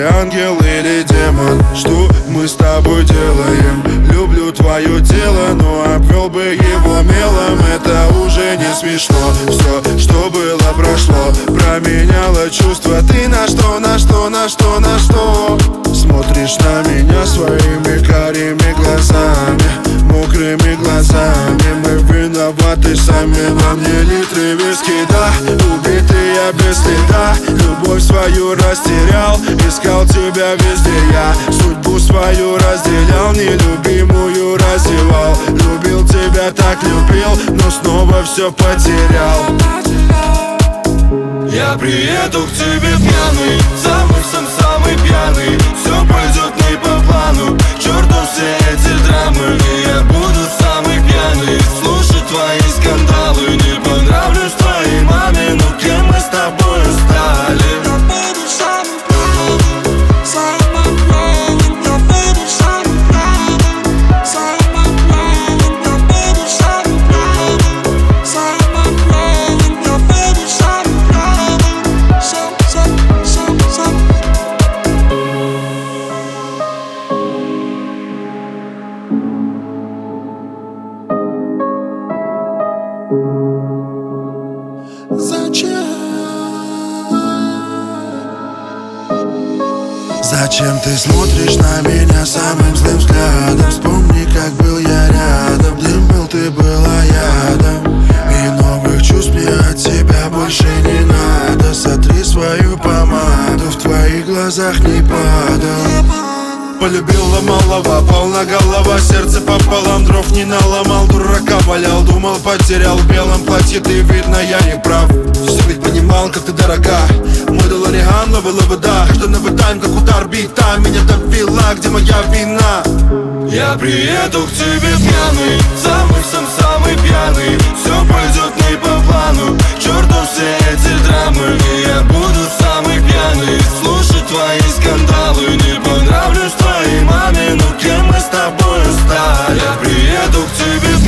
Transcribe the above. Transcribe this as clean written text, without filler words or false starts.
ангел или демон? Что мы с тобой делаем? Люблю твое тело, но обвел бы его мелом. Это уже не смешно. Все, что было, прошло. Променяло чувства. Ты на что, на что, на что, на что? Смотришь на меня своими карими глазами, мокрыми глазами. Мы виноваты сами, во мне литры виски, да. Убитый я без следа, любовь свою растерял. Искал тебя везде я, судьбу свою разделял. Нелюбимую раздевал, любил тебя, так любил, но снова все потерял. Я приеду к тебе пьяный, самый пьяный. Все пойдет не по плану, к черту все эти драмы. И я буду самый пьяный, слушать твои скандалы. Не понравлюсь твоей маме, но кем мы с тобой стали? Зачем ты смотришь на меня самым злым взглядом? Вспомни, как был я рядом. Дым был, ты была ядом. И новых чувств мне от тебя больше не надо. Сотри свою помаду, в твоих глазах не падал. Полюбила малого, полна голова, сердце пополам, дров не наломал, дурака валял, думал, потерял. В белом платье ты, видно, я не прав. Все ведь понимал, как ты дорога. Мой Делориан, но было бы да. Каждый тайм, как удар бита, меня довела, где моя вина? Я приеду к тебе пьяный, самый пьяный. Все пойдет не по плану, к черту все эти драмы. И я буду самый пьяный, слушать твои скандалы. Не понравлюсь твоей маме, но кем мы с тобой стали? Я приеду к тебе